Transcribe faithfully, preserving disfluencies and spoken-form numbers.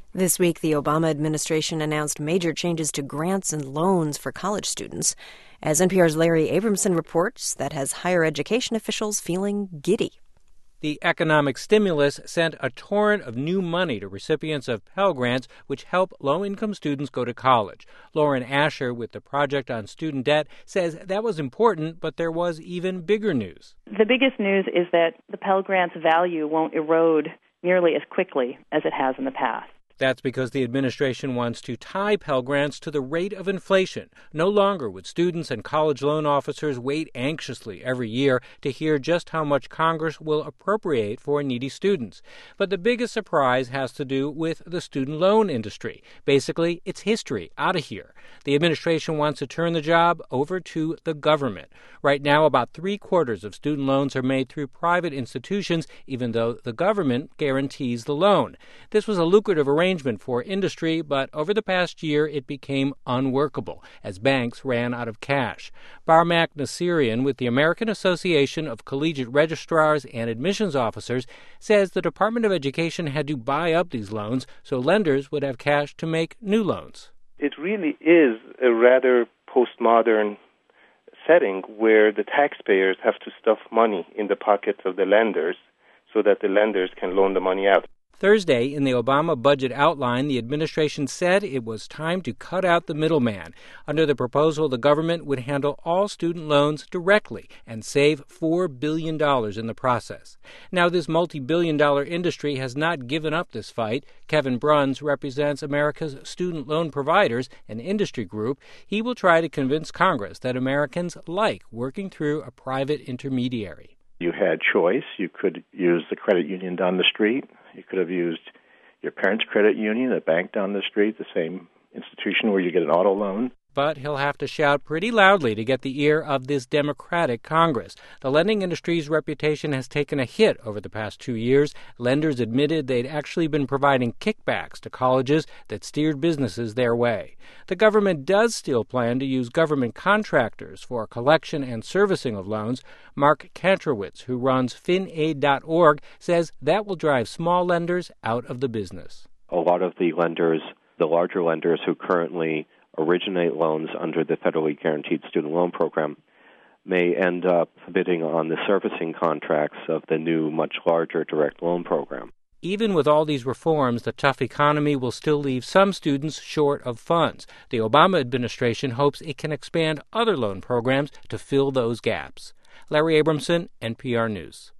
This week, the Obama administration announced major changes to grants and loans for college students. As N P R's Larry Abramson reports, that has higher education officials feeling giddy. The economic stimulus sent a torrent of new money to recipients of Pell Grants, which help low-income students go to college. Lauren Asher with the Project on Student Debt says that was important, but there was even bigger news. The biggest news is that the Pell Grants value won't erode nearly as quickly as it has in the past. That's because the administration wants to tie Pell Grants to the rate of inflation. No longer would students and college loan officers wait anxiously every year to hear just how much Congress will appropriate for needy students. But the biggest surprise has to do with the student loan industry. Basically, its history out of here. The administration wants to turn the job over to the government. Right now, about three quarters of student loans are made through private institutions, even though the government guarantees the loan. This was a lucrative arrangement for industry, but over the past year it became unworkable as banks ran out of cash. Barmak Nasirian with the American Association of Collegiate Registrars and Admissions Officers says the Department of Education had to buy up these loans so lenders would have cash to make new loans. It really is a rather postmodern setting where the taxpayers have to stuff money in the pockets of the lenders so that the lenders can loan the money out. Thursday, in the Obama budget outline, the administration said it was time to cut out the middleman. Under the proposal, the government would handle all student loans directly and save four billion dollars in the process. Now, this multi-billion dollar industry has not given up this fight. Kevin Bruns represents America's Student Loan Providers, an industry group. He will try to convince Congress that Americans like working through a private intermediary. You had choice. You could use the credit union down the street. You could have used your parents' credit union, a bank down the street, the same institution where you get an auto loan. But he'll have to shout pretty loudly to get the ear of this Democratic Congress. The lending industry's reputation has taken a hit over the past two years. Lenders admitted they'd actually been providing kickbacks to colleges that steered businesses their way. The government does still plan to use government contractors for collection and servicing of loans. Mark Kantrowitz, who runs fin aid dot org, says that will drive small lenders out of the business. A lot of the lenders, the larger lenders who currently originate loans under the federally guaranteed student loan program may end up bidding on the servicing contracts of the new, much larger direct loan program. Even with all these reforms, the tough economy will still leave some students short of funds. The Obama administration hopes it can expand other loan programs to fill those gaps. Larry Abramson, N P R News.